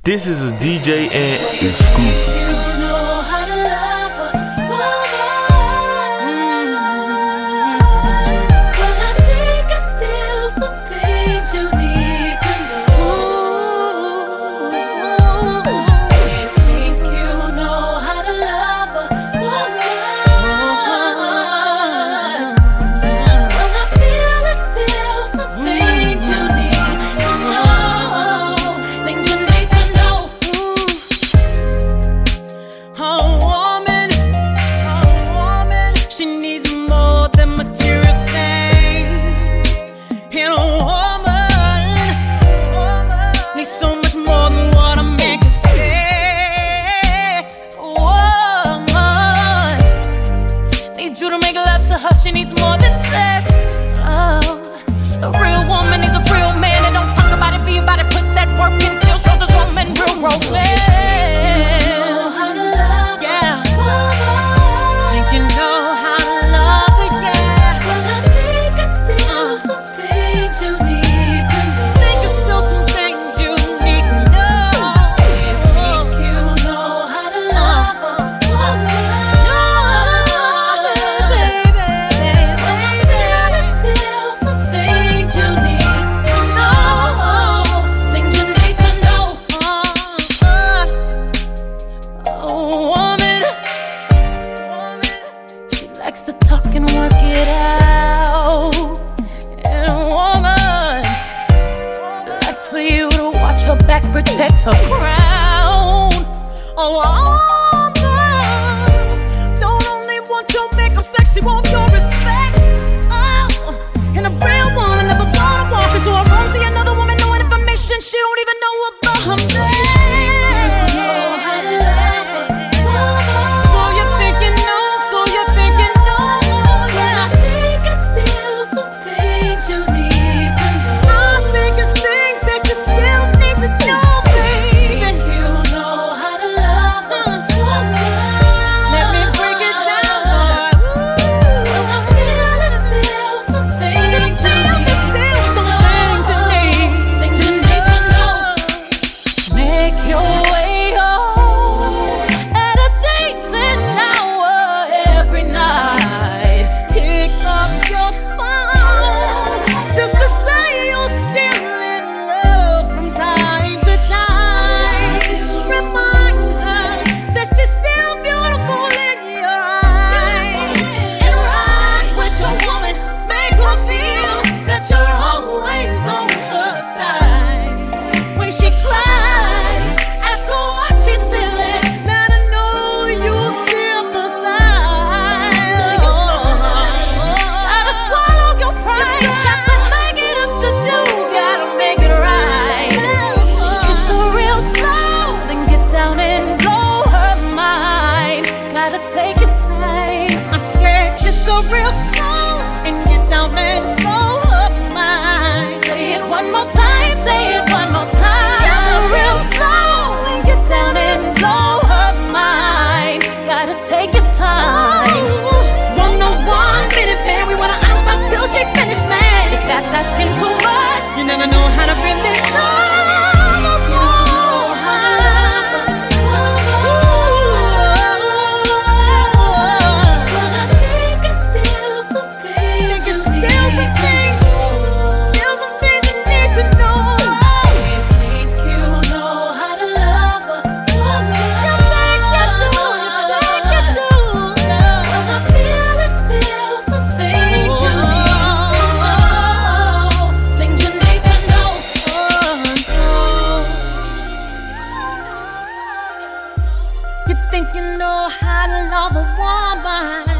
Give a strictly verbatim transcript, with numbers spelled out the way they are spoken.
This is a D J Ant exclusive. She needs more than sex. Oh, a real woman needs a real man. And don't talk about it, be about it. Put that work in, still shows us woman, real romance. Know how to love, yeah. Think you know how to love it, yeah. Well, I think it's still uh. some things you need to know. Think it's still some things you need to know. Think you know how to love a woman. Likes to talk and work it out. And a woman likes for you to watch her back, protect her crown. Oh, woman don't only want your makeup sex, she want your respect. Oh, and a real woman never gonna walk into a room, see another woman knowing information she don't even know about her man. Take your time. I said it's a real soul and get down and blow her mind. Say it one more time, say it one more time. It's a real soul and get down and blow her mind. Gotta take your time. Don't know one minute, man. We wanna ice up till she finished, man. If that's asking too much, you never know how to really love. You think you know how to love a woman.